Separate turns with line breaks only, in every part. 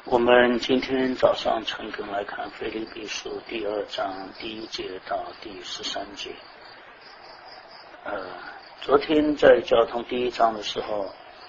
我们今天早上诚恳来看腓立比书第2章第1节到第13节。昨天在交通第1章的时候，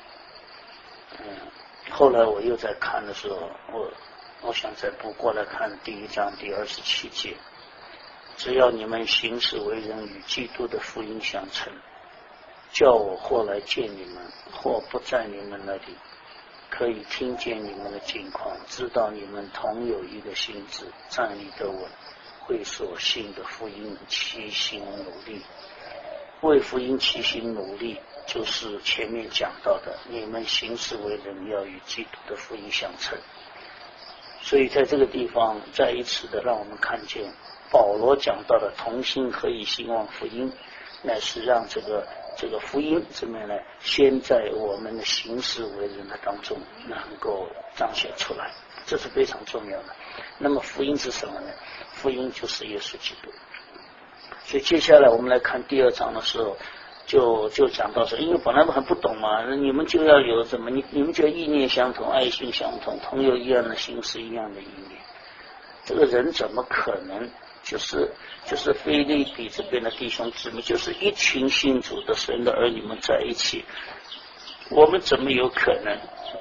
后来我又在看的时候，我想再补过来看第1章第27节。只要你们行事为人与基督的福音相称，叫我或来见你们，或不在你们那里，可以听见你们的境况，知道你们同有一个心志，站立得稳，会所信的福音齐心努力。为福音齐心努力，就是前面讲到的，你们行事为人要与基督的福音相称。所以在这个地方再一次的让我们看见保罗讲到的同心合意兴旺福音，乃是让这个福音怎么样呢？先在我们的行事为人的当中能够彰显出来，这是非常重要的。那么福音是什么呢？福音就是耶稣基督。所以接下来我们来看第2章的时候，就讲到说，因为本来很不懂嘛，你们就要有什么，你们就要意念相同，爱心相同，同有一样的心思，一样的意念。这个人怎么可能就是腓立比这边的弟兄姊妹，就是一群信主的神的儿女们在一起，我们怎么有可能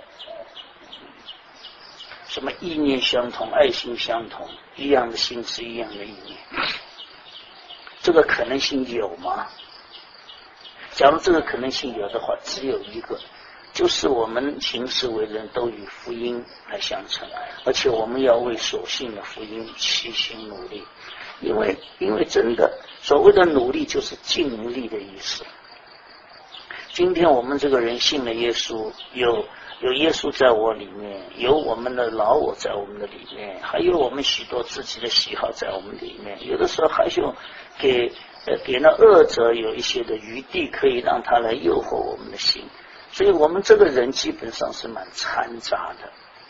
什么意念相同，爱心相同，一样的心思，一样的意念？这个可能性有吗？假如这个可能性有的话，只有一个，就是我们行事为人都与福音来相称，而且我们要为所信的福音齐心努力。因为真的所谓的努力就是尽力的意思。今天我们这个人信了耶稣，有耶稣在我里面，有我们的老我在我们的里面，还有我们许多自己的喜好在我们里面，有的时候还是给那恶者有一些的余地，可以让他来诱惑我们的心。所以我们这个人基本上是蛮掺杂的，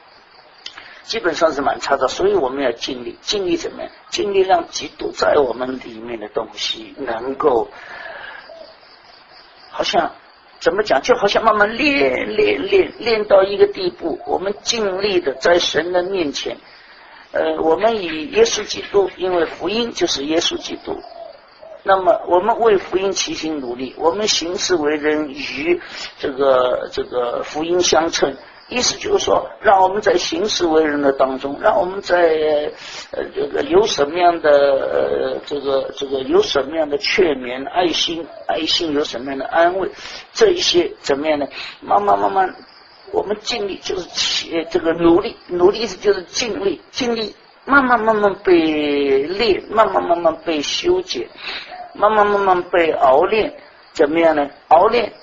所以我们要尽力怎么样？尽力让基督在我们里面的东西能够，好像怎么讲，就好像慢慢练到一个地步，我们尽力的在神的面前，我们以耶稣基督，因为福音就是耶稣基督，那么我们为福音齐心努力，我们行事为人与这个福音相称。意思就是说，让我们在行事为人的当中，让我们在有什么样的有什么样的劝勉，爱心有什么样的安慰，这一些怎么样呢？慢慢我们尽力，就是努力意思就是尽力，慢慢被练，慢慢被修剪，慢慢被熬练，怎么样呢？熬练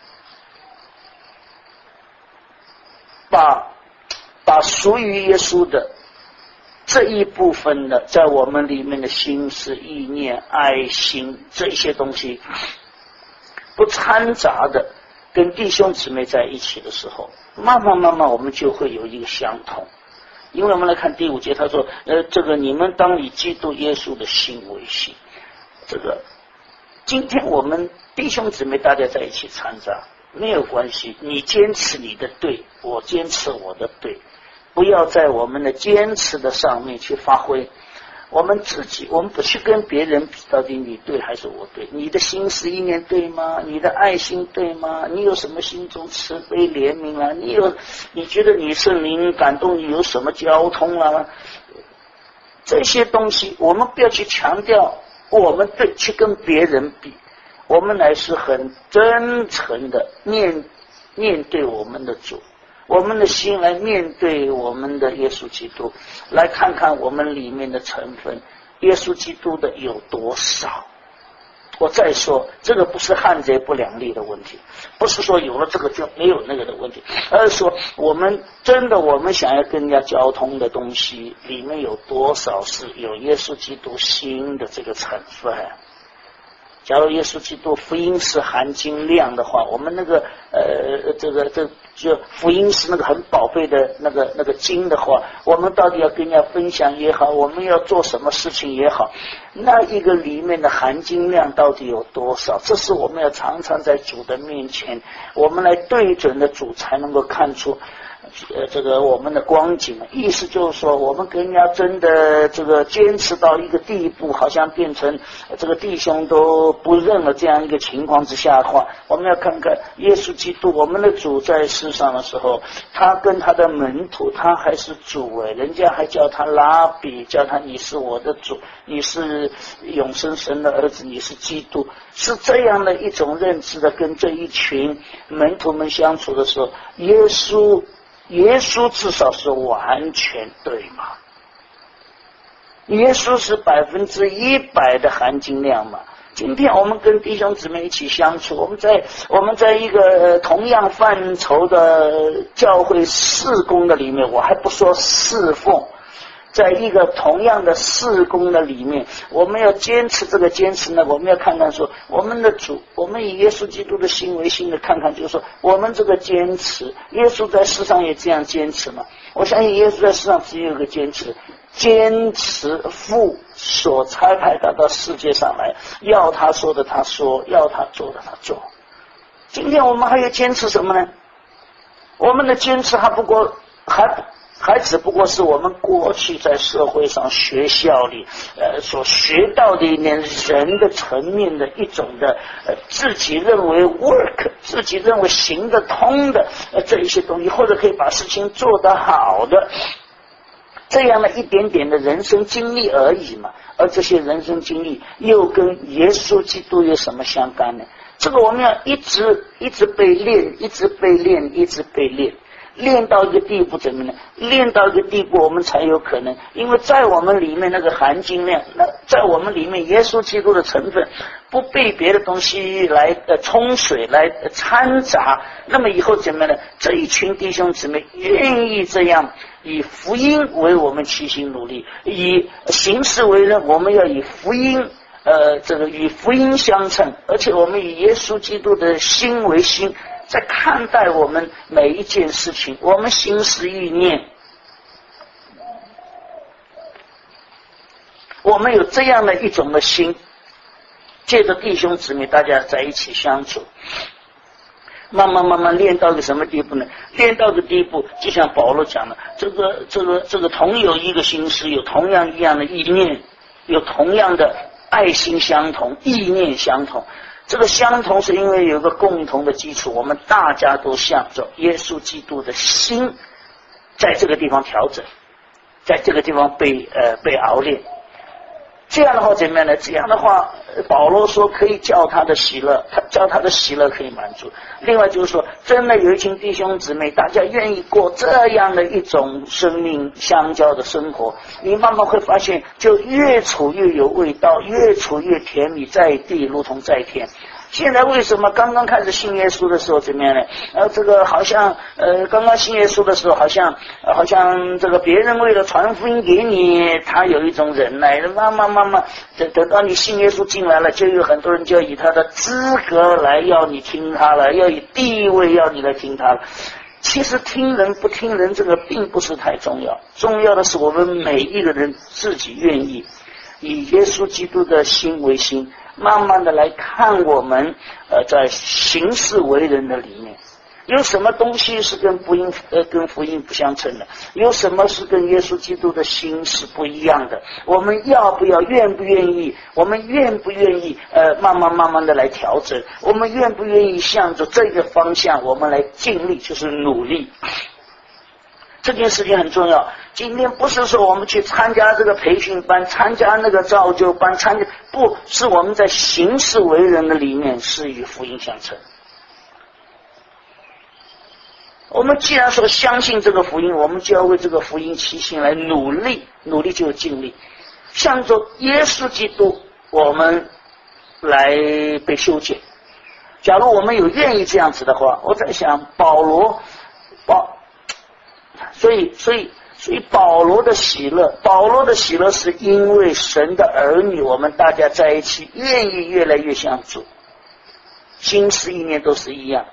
把属于耶稣的这一部分的在我们里面的心思、意念、爱心这些东西不掺杂的跟弟兄姊妹在一起的时候，慢慢我们就会有一个相同。因为我们来看第5节，他说你们当以基督耶稣的心为心。今天我们弟兄姊妹大家在一起掺杂没有关系，你坚持你的对，我坚持我的对，不要在我们的坚持的上面去发挥我们自己，我们不去跟别人比到底你对还是我对，你的心思意念对吗？你的爱心对吗？你有什么心中慈悲怜悯啊？你觉得你圣灵感动你有什么交通啊？这些东西我们不要去强调我们对，去跟别人比，我们乃是很真诚的面对我们的主，我们的心来面对我们的耶稣基督，来看看我们里面的成分，耶稣基督的有多少。我再说，这个不是汉贼不两立的问题，不是说有了这个就没有那个的问题，而是说我们想要跟人家交通的东西里面有多少是有耶稣基督心的这个成分。假如耶稣基督福音是含金量的话，我们就福音是那个很宝贝的那个经的话，我们到底要跟人家分享也好，我们要做什么事情也好，那一个里面的含金量到底有多少？这是我们要常常在主的面前，我们来对准的主才能够看出这个我们的光景，意思就是说，我们跟人家真的这个坚持到一个地步，好像变成这个弟兄都不认了这样一个情况之下的话，我们要看看耶稣基督，我们的主在世上的时候，他跟他的门徒，他还是主人家还叫他拉比，叫他你是我的主，你是永生神的儿子，你是基督，是这样的一种认知的，跟这一群门徒们相处的时候，耶稣至少是完全对嘛？耶稣是100%的含金量嘛？今天我们跟弟兄姊妹一起相处，我们在一个同样范畴的教会事工的里面，我还不说侍奉，在一个同样的事工的里面，我们要坚持这个坚持呢，我们要看看说我们的主，我们以耶稣基督的心为心的看看，就是说我们这个坚持，耶稣在世上也这样坚持嘛。我相信耶稣在世上只有一个坚持父所差派他到世界上来，要他说的他说，要他做的他做。今天我们还要坚持什么呢？我们的坚持还只不过是我们过去在社会上学校里所学到的一点人的层面的一种的自己认为 work， 自己认为行得通的这一些东西，或者可以把事情做得好的这样的一点点的人生经历而已嘛。而这些人生经历又跟耶稣基督有什么相干呢？这个我们要一直被练，一直被练，练到一个地步，怎么呢？练到一个地步我们才有可能，因为在我们里面那个含金量，在我们里面耶稣基督的成分不被别的东西来冲水来掺杂，那么以后怎么呢？这一群弟兄姊妹愿意这样以福音为我们齐心努力，以行事为人，我们要以福音与福音相称，而且我们以耶稣基督的心为心，在看待我们每一件事情，我们心思意念，我们有这样的一种的心，借着弟兄姊妹大家在一起相处，慢慢练到个什么地步呢？练到个地步，就像保罗讲的，这个同有一个心思，有同样一样的意念，有同样的爱心相同，意念相同。这个相同是因为有个共同的基础，我们大家都向着耶稣基督的心，在这个地方调整，在这个地方被熬炼。这样的话怎么样呢？这样的话保罗说可以叫他的喜乐，叫他的喜乐可以满足。另外就是说，真的有一群弟兄姊妹，大家愿意过这样的一种生命相交的生活，你慢慢会发现就越处越有味道，越处越甜蜜，在地如同在天。现在为什么刚刚开始信耶稣的时候怎么样呢？这个好像刚刚信耶稣的时候好像这个别人为了传福音给你，他有一种忍耐，慢慢等到你信耶稣进来了，就有很多人就以他的资格来要你听他了，要以地位要你来听他了。其实听人不听人这个并不是太重要，重要的是我们每一个人自己愿意以耶稣基督的心为心，慢慢的来看我们在行事为人的里面，有什么东西是跟福音不相称的，有什么是跟耶稣基督的心是不一样的，我们要不要愿不愿意，我们愿不愿意慢慢的来调整，我们愿不愿意向着这个方向我们来尽力，就是努力。这件事情很重要。今天不是说我们去参加这个培训班，参加那个造就班，不是我们在行事为人的里面是与福音相称。我们既然说相信这个福音，我们就要为这个福音齐心来努力，努力就有尽力，向着耶稣基督我们来被修剪。假如我们有愿意这样子的话，我在想所以保罗的喜乐是因为神的儿女，我们大家在一起愿意越来越像主，心思意念都是一样。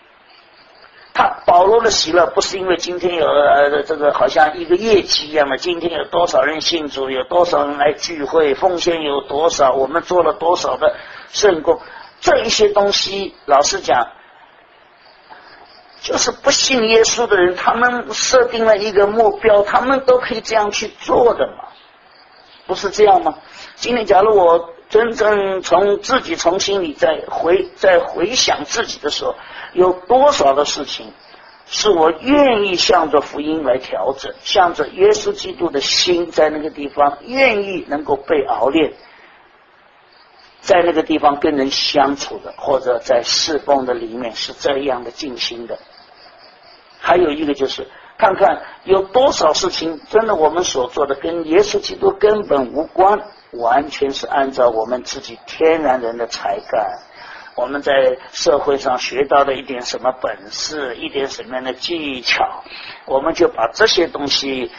保罗的喜乐不是因为今天有这个好像一个业绩一样的，今天有多少人信主，有多少人来聚会，奉献有多少，我们做了多少的圣工，这一些东西老实讲就是不信耶稣的人，他们设定了一个目标，他们都可以这样去做的嘛，不是这样吗？今天假如我真正从心里在回想自己的时候，有多少的事情是我愿意向着福音来调整，向着耶稣基督的心在那个地方愿意能够被熬炼，在那个地方跟人相处的，或者在侍奉的里面是这样的尽心的。还有一个就是看看有多少事情真的我们所做的跟耶稣基督根本无关，完全是按照我们自己天然人的才干，我们在社会上学到的一点什么本事，一点什么样的技巧，我们就把这些东西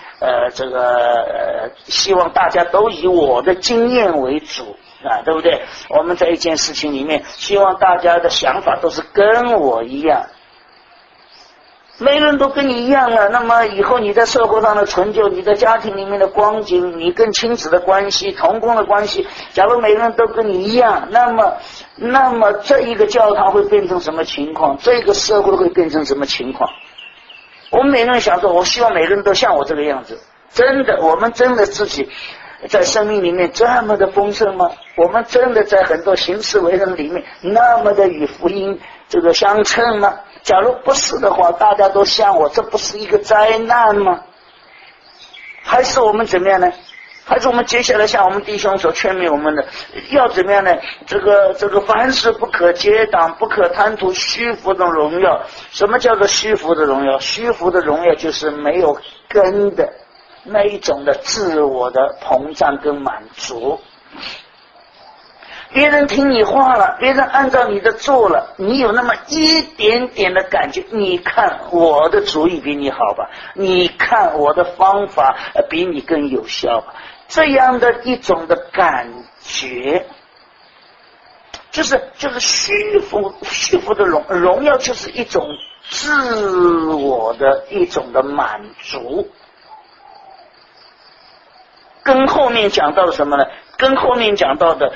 希望大家都以我的经验为主啊，对不对？我们在一件事情里面希望大家的想法都是跟我一样，每个人都跟你一样了，那么以后你在社会上的成就，你在家庭里面的光景，你跟亲子的关系，同工的关系，假如每个人都跟你一样，那么这一个教堂会变成什么情况？这个社会会变成什么情况？我们每个人想说，我希望每个人都像我这个样子。真的，我们真的自己在生命里面这么的丰盛吗？我们真的在很多行事为人里面那么的与福音相称吗？假如不是的话，大家都像我，这不是一个灾难吗？还是我们怎么样呢？还是我们接下来像我们弟兄所劝勉我们的，要怎么样呢？凡事不可结党，不可贪图虚浮的荣耀。什么叫做虚浮的荣耀？虚浮的荣耀就是没有根的那一种的自我的膨胀跟满足。别人听你话了，别人按照你的做了，你有那么一点点的感觉，你看我的主意比你好吧，你看我的方法比你更有效吧，这样的一种的感觉，就是虚浮的荣耀，就是一种自我的一种的满足。跟后面讲到的什么呢？跟后面讲到的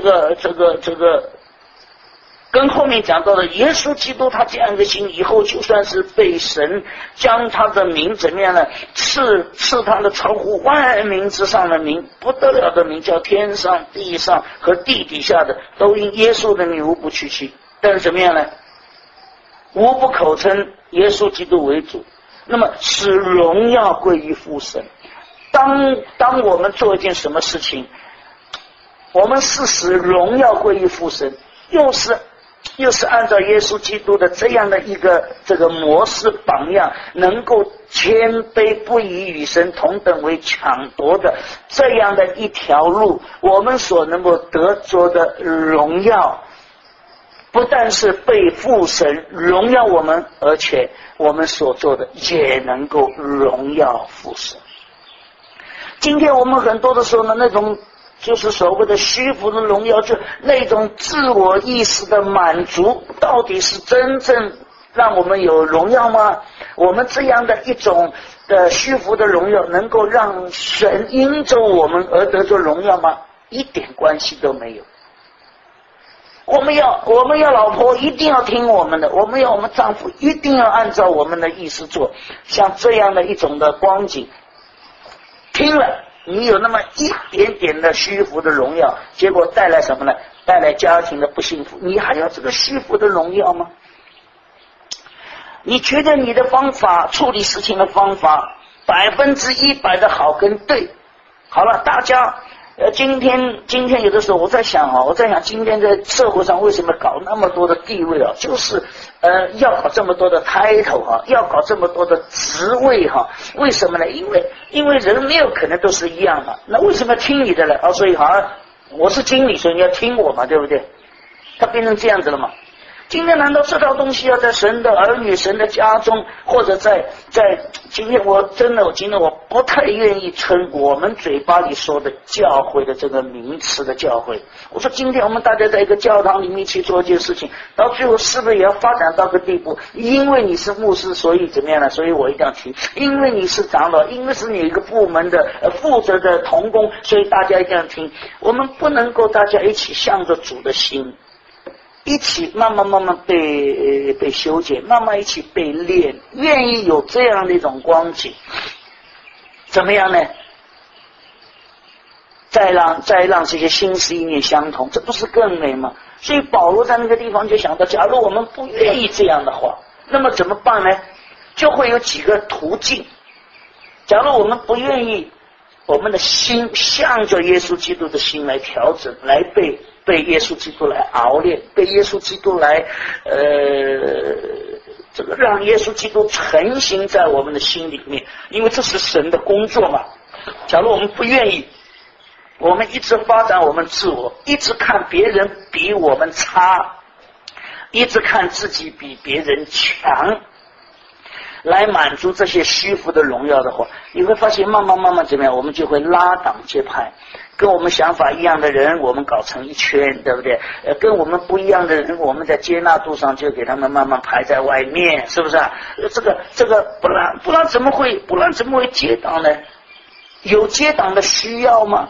跟后面讲到的耶稣基督他这样一个心，以后就算是被神将他的名怎么样呢？赐他的超乎万名之上的名，不得了的名，叫天上地上和地底下的都因耶稣的名无不屈膝。但是怎么样呢？无不口称耶稣基督为主，那么使荣耀归于父神。当我们做一件什么事情，我们是使荣耀归于父神，又是按照耶稣基督的这样的一个模式榜样，能够谦卑不以与神同等为抢夺的这样的一条路，我们所能够得着的荣耀，不但是被父神荣耀我们，而且我们所做的也能够荣耀父神。今天我们很多的时候呢，那种就是所谓的虚浮的荣耀，就那种自我意识的满足，到底是真正让我们有荣耀吗？我们这样的一种的虚浮的荣耀，能够让神因着我们而得着荣耀吗？一点关系都没有。我们要老婆一定要听我们的，我们丈夫一定要按照我们的意思做，像这样的一种的光景，听了你有那么一点点的虚浮的荣耀，结果带来什么呢？带来家庭的不幸福。你还要这个虚浮的荣耀吗？你觉得你的方法处理事情的方法100%的好跟对，好了，大家今天有的时候我在想今天在社会上为什么搞那么多的地位啊？就是要搞这么多的 title 啊，要搞这么多的职位哈？为什么呢？因为人没有可能都是一样的，那为什么要听你的呢？所以好像我是经理，所以你要听我嘛，对不对？他变成这样子了嘛？今天难道这套东西要在神的儿女、神的家中，或者在今天我不太愿意称我们嘴巴里说的教会的这个名词的教会。我说今天我们大家在一个教堂里面去做一件事情，到最后是不是也要发展到个地步？因为你是牧师，所以怎么样呢？所以我一定要听。因为你是长老，因为是你一个部门的负责的同工，所以大家一定要听。我们不能够大家一起向着主的心， 一起慢慢被修剪，慢慢一起被练，愿意有这样的一种光景，怎么样呢？再让这些心思意念相同，这不是更美吗？所以保罗在那个地方就想到，假如我们不愿意这样的话，那么怎么办呢？就会有几个途径。假如我们不愿意，我们的心向着耶稣基督的心来调整，来被耶稣基督来熬炼，被耶稣基督来这个让耶稣基督成型在我们的心里面，因为这是神的工作嘛。假如我们不愿意，我们一直发展我们自我，一直看别人比我们差，一直看自己比别人强，来满足这些虚浮的荣耀的话，你会发现慢慢怎么样，我们就会拉党结派，跟我们想法一样的人我们搞成一圈，对不对？跟我们不一样的人，我们在接纳度上就给他们慢慢排在外面，是不是啊？这个不然怎么会结党呢？有结党的需要吗？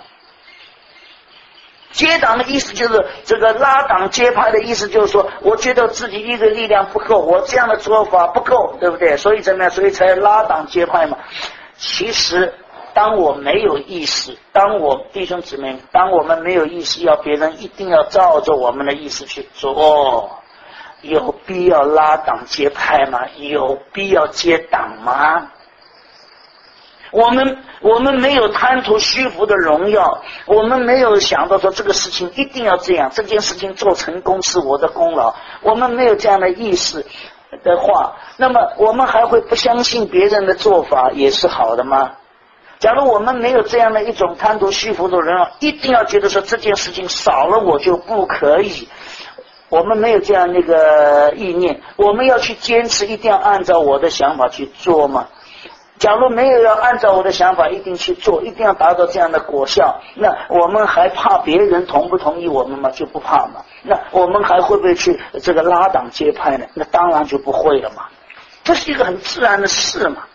结党的意思就是这个拉党结派的意思，就是说我觉得自己一个力量不够，我这样的做法不够，对不对？所以怎么样？所以才拉党结派嘛。其实当我没有意识，弟兄姊妹，当我们没有意识要别人一定要照着我们的意思去做，有必要拉党结派吗？有必要结党吗？我们没有贪图虚浮的荣耀，我们没有想到说这个事情一定要这样，这件事情做成功是我的功劳，我们没有这样的意识的话，那么我们还会不相信别人的做法也是好的吗？假如我们没有这样的一种贪图虚浮的荣耀，一定要觉得说这件事情少了我就不可以，我们没有这样那个意念，我们要去坚持一定要按照我的想法去做吗？假如没有要按照我的想法一定去做，一定要达到这样的果效，那我们还怕别人同不同意我们吗？就不怕嘛。那我们还会不会去这个拉党结派呢？那当然就不会了嘛。这是一个很自然的事嘛。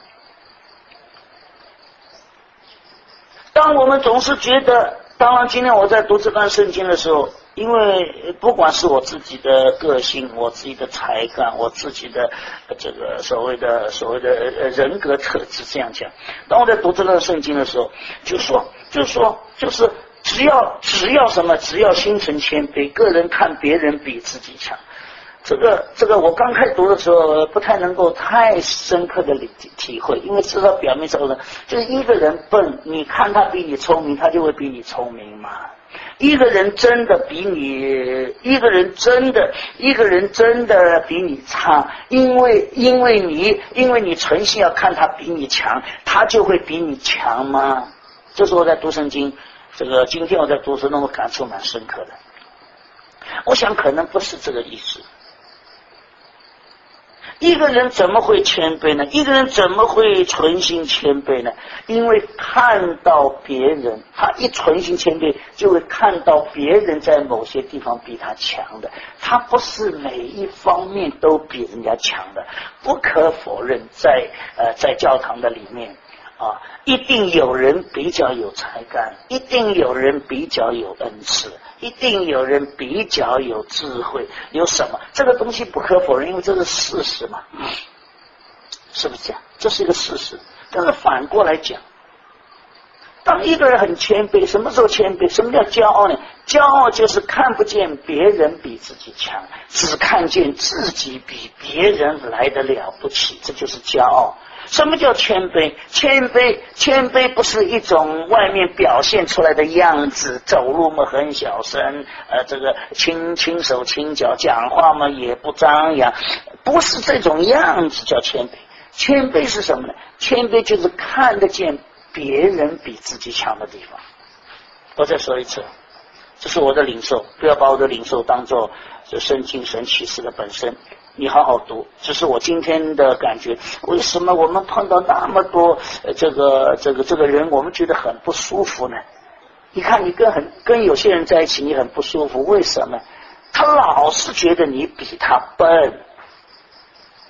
当我们总是觉得，当然今天我在读这段圣经的时候，因为不管是我自己的个性，我自己的才干，我自己的这个所谓的人格特质，这样讲。当我在读这段圣经的时候，就是只要什么，只要心存谦卑，个人看别人比自己强。这个我刚开始读的时候不太能够太深刻的体会，因为知道表面上就是一个人笨，你看他比你聪明，他就会比你聪明嘛。一个人真的比你差，因为你存心要看他比你强，他就会比你强吗？这是我在读圣经，今天我在读时那么感触蛮深刻的。我想可能不是这个意思。一个人怎么会谦卑呢？一个人怎么会存心谦卑呢？因为看到别人，他一存心谦卑，就会看到别人在某些地方比他强的，他不是每一方面都比人家强的。不可否认，在教堂的里面一定有人比较有才干，一定有人比较有恩赐，一定有人比较有智慧，有什么？这个东西不可否认，因为这是事实嘛，是不是这样？这是一个事实。但是反过来讲，当一个人很谦卑，什么时候谦卑？什么叫骄傲呢？骄傲就是看不见别人比自己强，只看见自己比别人来得了不起，这就是骄傲。什么叫谦卑？谦卑不是一种外面表现出来的样子，走路嘛很小声，这个轻手轻脚，讲话嘛也不张扬，不是这种样子叫谦卑。谦卑是什么呢？谦卑就是看得见别人比自己强的地方。我再说一次，这是我的领受，不要把我的领受当作这圣经神启示的本身。你好好读，这是我今天的感觉。为什么我们碰到那么多这个人，我们觉得很不舒服呢？你看你跟有些人在一起，你很不舒服，为什么？他老是觉得你比他笨，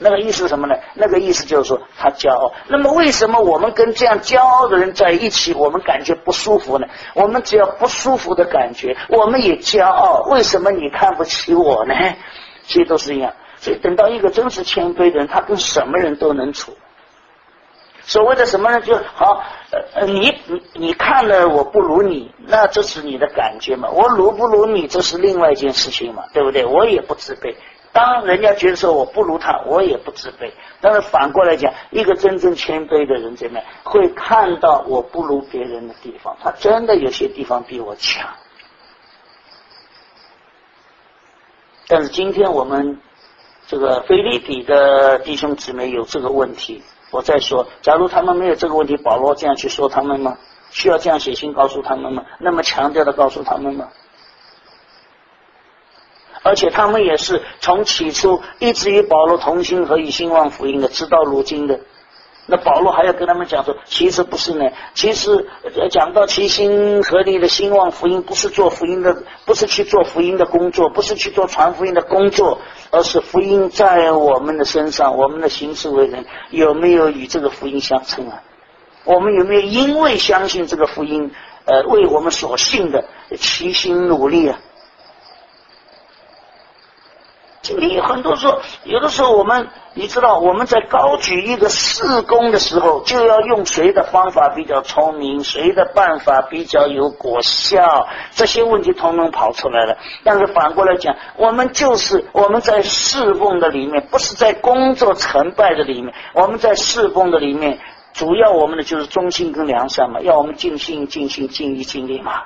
那个意思是什么呢？那个意思就是说他骄傲。那么为什么我们跟这样骄傲的人在一起，我们感觉不舒服呢？我们只要不舒服的感觉，我们也骄傲。为什么你看不起我呢？其实都是一样。所以等到一个真实谦卑的人，他跟什么人都能处。所谓的什么呢？就好，你看了我不如你，那这是你的感觉嘛。我如不如你，这是另外一件事情嘛，对不对？我也不自卑。当人家觉得说我不如他，我也不自卑。但是反过来讲，一个真正谦卑的人怎么样？会看到我不如别人的地方，他真的有些地方比我强。但是今天我们这个腓立比的弟兄姊妹有这个问题。我再说，假如他们没有这个问题，保罗这样去说他们吗？需要这样写信告诉他们吗？那么强调的告诉他们吗？而且他们也是从起初一直与保罗同心和与兴旺福音的，直到如今的。那保罗还要跟他们讲说，其实不是呢，其实讲到齐心合力的兴旺福音，不是做福音的，不是去做福音的工作，不是去做传福音的工作，而是福音在我们的身上，我们的行事为人有没有与这个福音相称啊？我们有没有因为相信这个福音为我们所信的齐心努力啊？今天有很多时候，有的时候我们你知道，我们在高举一个事工的时候，就要用谁的方法比较聪明，谁的办法比较有果效，这些问题统统跑出来了。但是反过来讲，我们在侍奉的里面，不是在工作成败的里面，我们在侍奉的里面，主要我们的就是忠心跟良善嘛，要我们尽心尽心尽意尽力嘛。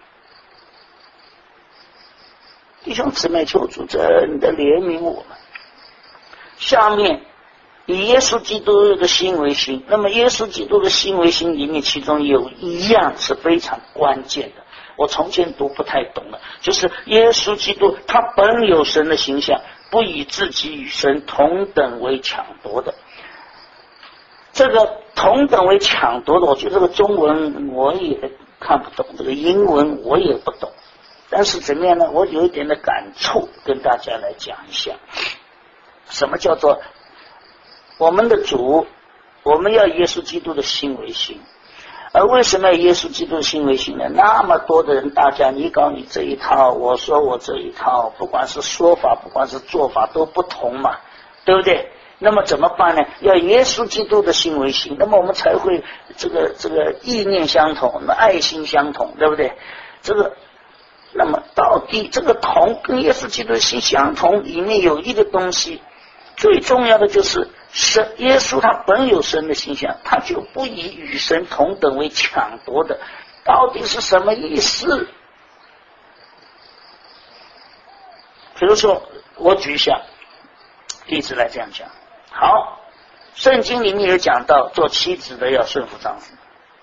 弟兄姊妹，求主真的怜悯我们。下面以耶稣基督的心为心，那么耶稣基督的心为心里面，其中有一样是非常关键的，我从前读不太懂了，就是耶稣基督他本有神的形象，不以自己与神同等为抢夺的。这个同等为抢夺的，我觉得这个中文我也看不懂，这个英文我也不懂，但是怎么样呢？我有一点的感触，跟大家来讲一下，什么叫做我们的主，我们要耶稣基督的心为心。而为什么要耶稣基督的心为心呢？那么多的人，大家你搞你这一套，我说我这一套，不管是说法，不管是做法都不同嘛，对不对？那么怎么办呢？要耶稣基督的心为心，那么我们才会这个意念相同，爱心相同，对不对？那么到底这个同跟耶稣基督的心相同，里面有一个东西，最重要的就是神，耶稣他本有神的形象，他就不以与神同等为抢夺的。到底是什么意思？比如说我举一下例子来这样讲。好，圣经里面有讲到做妻子的要顺服丈夫，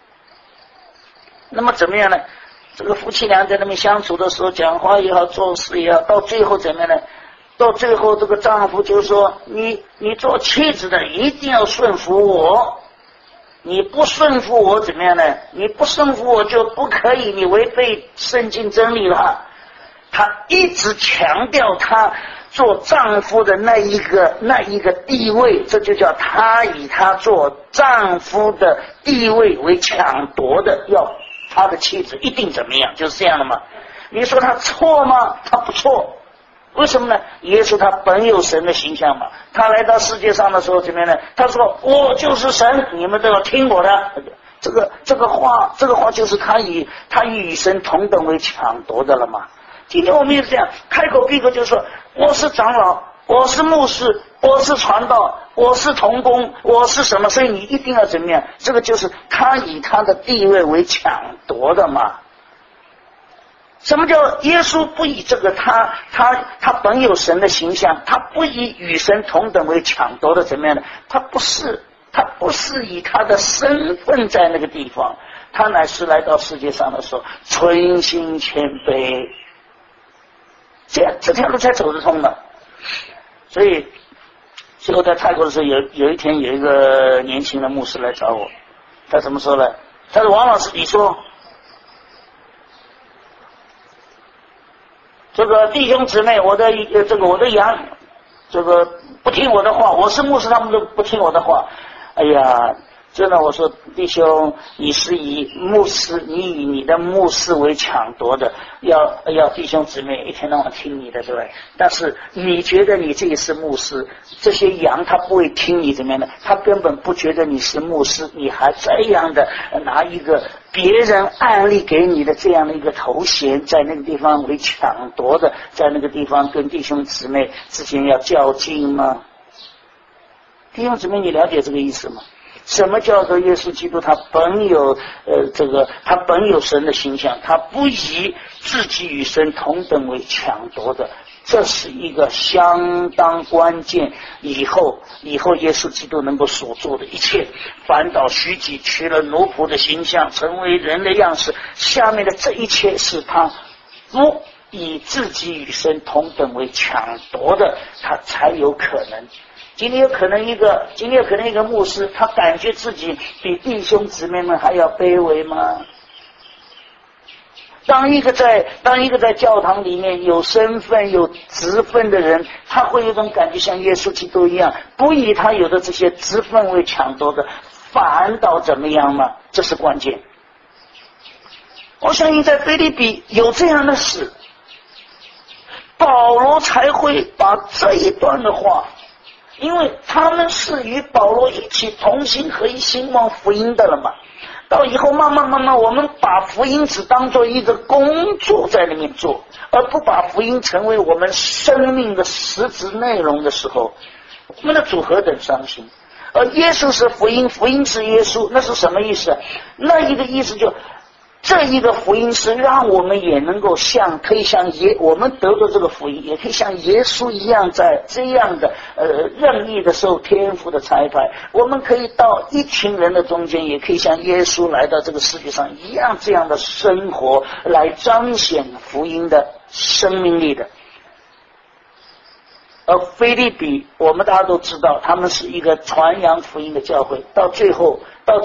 那么怎么样呢？这个夫妻俩在那边相处的时候，讲话也好，做事也好，到最后怎么样呢？到最后这个丈夫就说，你做妻子的一定要顺服我，你不顺服我怎么样呢？你不顺服我就不可以，你违背圣经真理了。他一直强调他做丈夫的那一个地位，这就叫他以他做丈夫的地位为抢夺的，要他的妻子一定怎么样，就是这样的嘛。你说他错吗？他不错。为什么呢？耶稣他本有神的形象嘛，他来到世界上的时候怎么样呢？他说我就是神，你们都要听我的。这个话就是他与神同等为抢夺的了嘛。今天我们也是这样，开口闭口就说我是长老，我是牧师，我是传道，我是同工，我是什么，所以你一定要怎么样，这个就是他以他的地位为抢夺的嘛。什么叫耶稣不以这个他本有神的形象，他不以与神同等为抢夺的怎么样呢？他不是以他的身份在那个地方，他乃是来到世界上的时候存心谦卑，这条路才走得通的。所以最后在泰国的时候，有一天有一个年轻的牧师来找我，他怎么说呢？他说王老师，你说这个弟兄姊妹，我的羊，这个不听我的话，我是牧师，他们都不听我的话。哎呀，真的，我说弟兄，你是以牧师，你以你的牧师为抢夺的，要弟兄姊妹一天到晚听你的，对不对？但是你觉得你自己是牧师，这些羊他不会听你怎么样的，他根本不觉得你是牧师，你还这样的拿一个别人案例给你的这样的一个头衔，在那个地方为抢夺的，在那个地方跟弟兄姊妹之间要较劲吗？弟兄姊妹，你了解这个意思吗？什么叫做耶稣基督他本有他本有神的形象，他不以自己与神同等为抢夺的，这是一个相当关键。以后耶稣基督能够所做的一切，反倒虚己，取了奴仆的形象，成为人的样式，下面的这一切是他不以自己与神同等为抢夺的，他才有可能。今天有可能一个牧师，他感觉自己比弟兄姊妹们还要卑微吗？当一个在教堂里面有身份有职分的人，他会有种感觉像耶稣基督一样，不以他有的这些职分为抢夺的，反倒怎么样吗？这是关键。我相信在腓立比有这样的事，保罗才会把这一段的话，因为他们是与保罗一起同心合一兴旺福音的了嘛。到以后慢慢我们把福音只当做一个工作在里面做，而不把福音成为我们生命的实质内容的时候，我们的主何等伤心。而耶稣是福音，福音是耶稣，那是什么意思？那一个意思就这一个福音是让我们也能够可以像我们得到这个福音，也可以像耶稣一样，在这样的任意的受天父的差派，我们可以到一群人的中间，也可以像耶稣来到这个世界上一样，这样的生活来彰显福音的生命力的。而腓立比我们大家都知道，他们是一个传扬福音的教会，到最后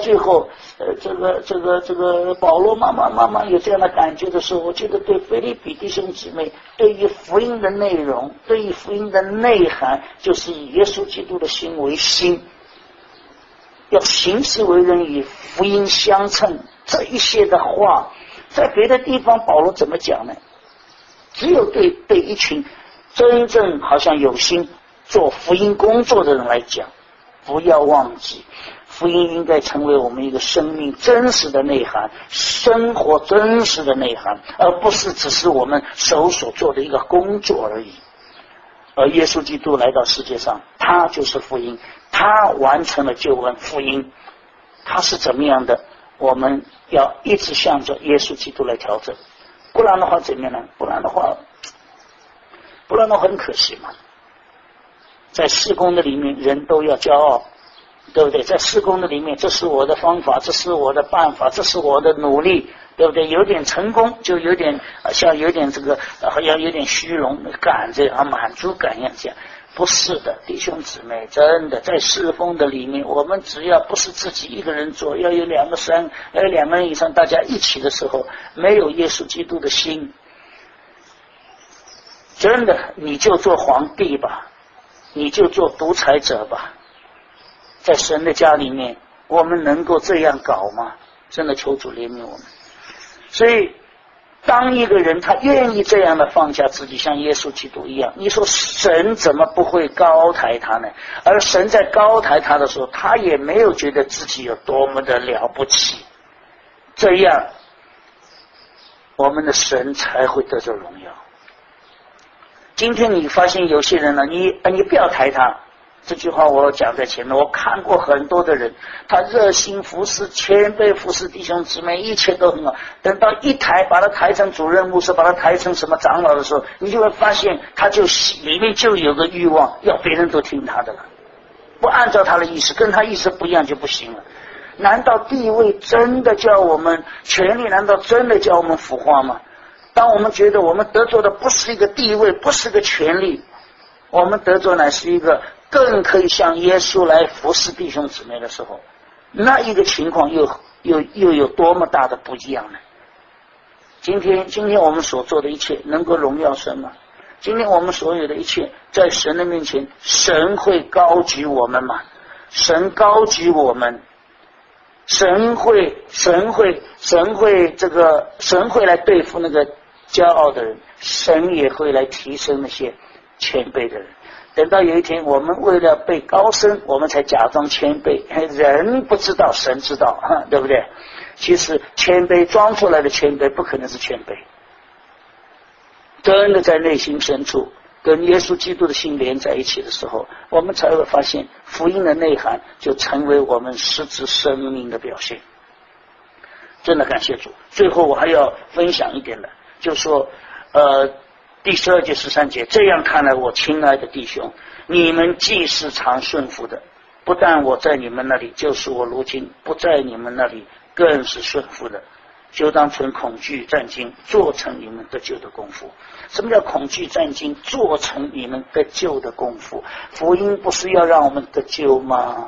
这个保罗慢慢有这样的感觉的时候，我觉得对腓立比弟兄姊妹，对于福音的内容，对于福音的内涵，就是以耶稣基督的心为心，要行事为人与福音相称，这一些的话，在别的地方保罗怎么讲呢？只有对一群真正好像有心做福音工作的人来讲，不要忘记福音应该成为我们一个生命真实的内涵，生活真实的内涵，而不是只是我们手所做的一个工作而已。而耶稣基督来到世界上，他就是福音，他完成了救恩。福音他是怎么样的，我们要一直向着耶稣基督来调整，不然的话怎么样呢？不然的话很可惜嘛。在事工的里面人都要骄傲，对不对？在事工的里面，这是我的方法，这是我的办法，这是我的努力，对不对？有点成功就有点像有点好像有点虚荣感这样，满足感一样这样。不是的，弟兄姊妹，真的在事工的里面，我们只要不是自己一个人做，要有2个3要有2个人以上大家一起的时候，没有耶稣基督的心，真的你就做皇帝吧，你就做独裁者吧。在神的家里面，我们能够这样搞吗？真的求主怜悯我们。所以当一个人他愿意这样的放下自己，像耶稣基督一样，你说神怎么不会高抬他呢？而神在高抬他的时候，他也没有觉得自己有多么的了不起，这样我们的神才会得着荣耀。今天你发现有些人呢，你不要抬他，这句话我讲在前面，我看过很多的人，他热心服侍，谦卑服侍弟兄姊妹，一切都很好，等到把他抬成主任牧师，把他抬成什么长老的时候，你就会发现他就里面就有个欲望，要别人都听他的了，不按照他的意思，跟他意思不一样就不行了。难道地位真的叫我们，权力难道真的叫我们腐化吗？当我们觉得我们得着的不是一个地位，不是个权力，我们得着乃是一个更可以像耶稣来服侍弟兄姊妹的时候，那一个情况又有多么大的不一样呢？今天我们所做的一切能够荣耀神吗？ 今天我们所有的一切在神的面前，神会高举我们吗？神高举我们，神会来对付那个骄傲的人，神也会来提升那些谦卑的人。等到有一天我们为了被高升，我们才假装谦卑，人不知道神知道，对不对？其实谦卑装出来的谦卑不可能是谦卑，真的在内心深处跟耶稣基督的心连在一起的时候，我们才会发现福音的内涵就成为我们实质生命的表现。真的感谢主。最后我还要分享一点的，就是说第12节13节，这样看来，我亲爱的弟兄，你们既是常顺服的，不但我在你们那里，就是我如今不在你们那里更是顺服的，就当存恐惧战惊，做成你们得救的功夫。什么叫恐惧战惊？做成你们得救的功夫。福音不是要让我们得救吗？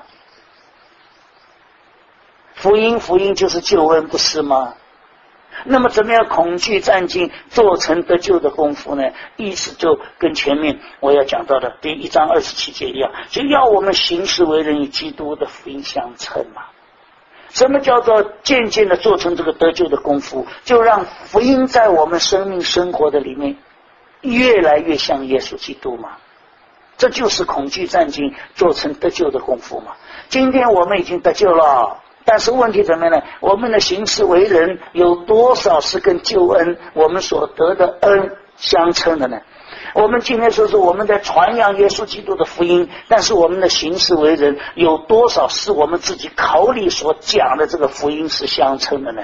福音就是救恩，不是吗？那么怎么样恐惧战惊，做成得救的功夫呢？意思就跟前面我要讲到的第1章27节一样，就要我们行事为人与基督的福音相称嘛。什么叫做渐渐的做成这个得救的功夫？就让福音在我们生命生活的里面越来越像耶稣基督嘛。这就是恐惧战惊做成得救的功夫嘛。今天我们已经得救了，但是问题怎么样呢？我们的行事为人有多少是跟救恩我们所得的恩相称的呢？我们今天说是我们在传扬耶稣基督的福音，但是我们的行事为人有多少是我们自己口里所讲的这个福音是相称的呢？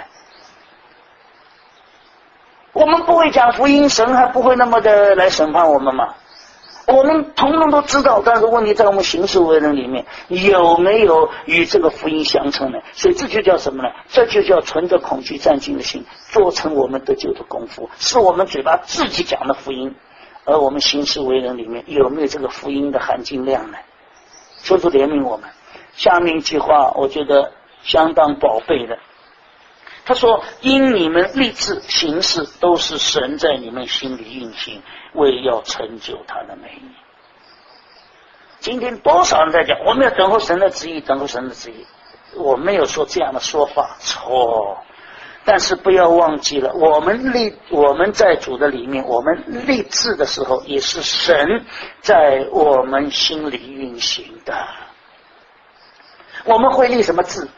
我们不会讲福音，神还不会那么的来审判我们吗？我们统统都知道，但是问题在我们行事为人里面有没有与这个福音相称呢？所以这就叫什么呢？这就叫存着恐惧战惊的心，做成我们得救的功夫，是我们嘴巴自己讲的福音，而我们行事为人里面有没有这个福音的含金量呢？求主怜悯我们。下面一句话我觉得相当宝贝的，他说因你们立志行事都是神在你们心里运行，为要成就他的美意。今天多少人在讲我们要等候神的旨意，等候神的旨意，我没有说这样的说法，错。但是不要忘记了，我们在主的里面，我们立志的时候也是神在我们心里运行的。我们会立什么志？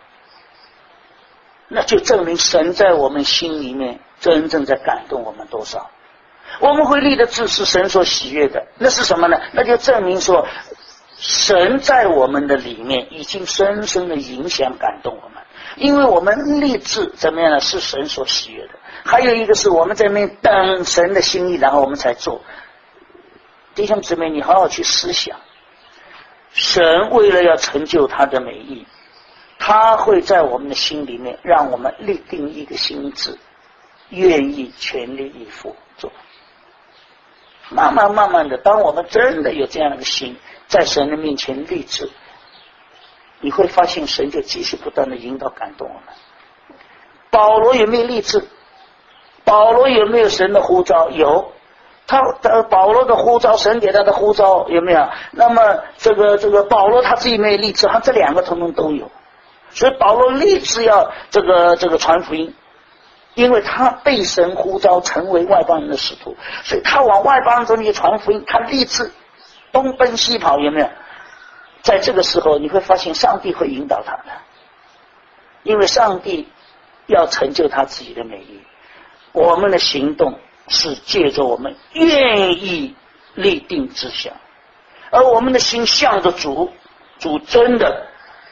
那就证明神在我们心里面真正在感动我们多少。我们会立的志是神所喜悦的，那是什么呢？那就证明说神在我们的里面已经深深的影响感动我们，因为我们立志怎么样呢？是神所喜悦的。还有一个是我们在那边等神的心意，然后我们才做。弟兄姊妹，你好好去思想，神为了要成就他的美意，他会在我们的心里面让我们立定一个心志，愿意全力以赴做。慢慢的，当我们真的有这样的心，在神的面前立志，你会发现神就继续不断的引导感动我们。保罗有没有立志？保罗有没有神的呼召？有。保罗的呼召，神给他的呼召有没有？那么这个保罗他自己没有立志，他这两个统统都有。所以保罗立志要这个传福音，因为他被神呼召成为外邦人的使徒，所以他往外邦人中去传福音，他立志东奔西跑，有没有？在这个时候你会发现上帝会引导他的，因为上帝要成就他自己的美意。我们的行动是借着我们愿意立定志向，而我们的心向着主，主真的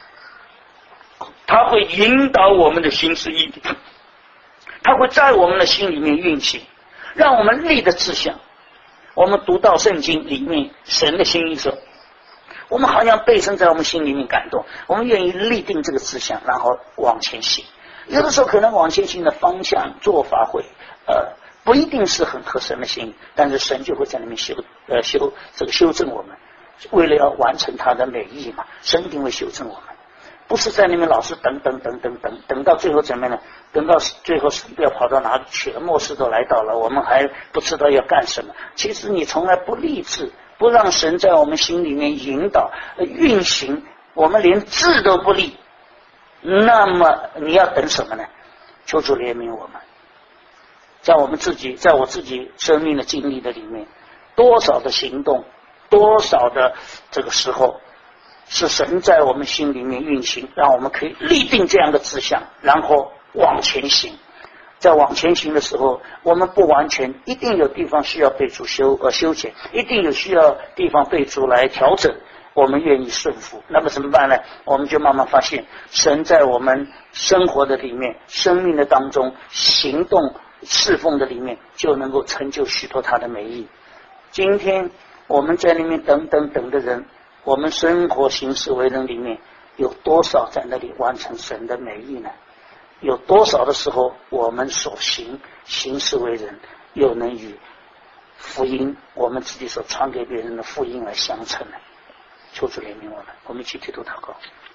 他会引导我们的心思意念，他会在我们的心里面运行，让我们立的志向。我们读到圣经里面神的心意时候，我们好像被神在我们心里面感动，我们愿意立定这个志向，然后往前行。有的时候可能往前行的方向做法会不一定是很合神的心意，但是神就会在里面修正我们，为了要完成他的美意嘛，神一定会修正我们。 不是在那边老是等到最后怎么样呢？等到最后神不要跑到哪里去了，末世都来到了，我们还不知道要干什么。其实你从来不立志，不让神在我们心里面引导运行，我们连志都不立，那么你要等什么呢？求主怜悯我们。在我自己生命的经历的里面，多少的行动，多少的这个时候是神在我们心里面运行，让我们可以立定这样的志向，然后往前行。在往前行的时候，我们不完全，一定有地方需要被主修剪，一定有需要地方被主来调整，我们愿意顺服。那么怎么办呢？我们就慢慢发现神在我们生活的里面，生命的当中，行动侍奉的里面，就能够成就许多他的美意。今天我们在那边等的人，我们生活行事为人里面有多少在那里完成神的美意呢？有多少的时候我们所行事为人又能与福音我们自己所传给别人的福音来相称呢？求主怜悯我们，我们一起低头祷告。